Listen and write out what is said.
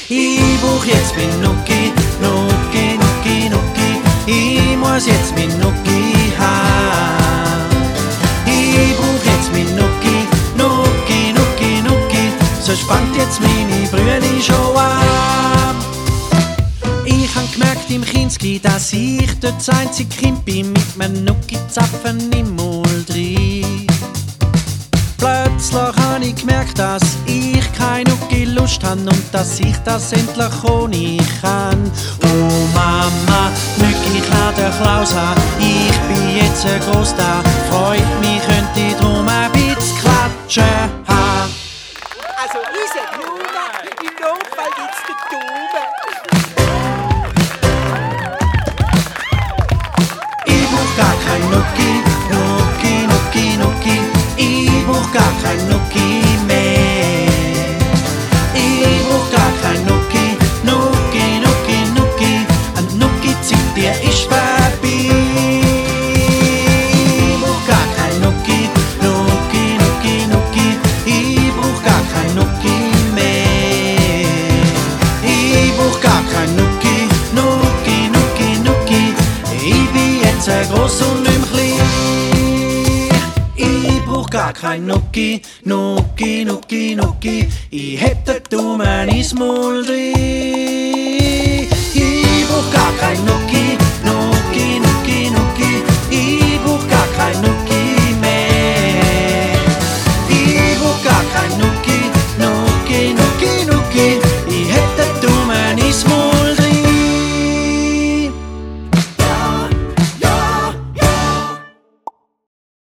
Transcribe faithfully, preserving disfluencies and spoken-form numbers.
Ich brauch jetzt mein Nuki, Nuki, Nuki, Nuki. Ich muss jetzt mein Nuki haben. Ich brauch jetzt mein Nuki, Nuki, Nuki, Nuki. So spannt jetzt meine Brühe schon an. Ich hab gemerkt im Kinski, dass ich dort das einzige Kind bin mit meinem Nuki-Zapfen im Mund drin. Plötzlich hab ich gemerkt, dass ich keine Nuki-Lust hab und dass ich das endlich ohne kann. Oh Mama, Nuki, ich lade den Klaus an. Ich bin jetzt ein Grosstar. Freut mich, könnte ich drum ein bisschen klatschen haben. Also ich sag nur, im Notfall gibt's den Daumen. Ich brauch gar kein Nuki, Nuki, Nuki, Nuki. Ich brauch gar kein Nuki mehr. Ich brauch gar kein Nuki, Nuki, Nuki, Nuki. Ein Nuki-Zeit, der ist vorbei. Ich brauch gar kein Nuki, Nuki, Nuki, Nuki. Ich brauch gar kein Nuki mehr. Ich brauch gar kein Nuki, Nuki, Nuki, Nuki. Ich bin jetzt ein gross und nicht mehr klein. Ich brauch gar kein Nuki, Nuki, Nuki, Nuki. Ich hätt den Daumen ins Maul drin. Ich brauch gar kein Nuki,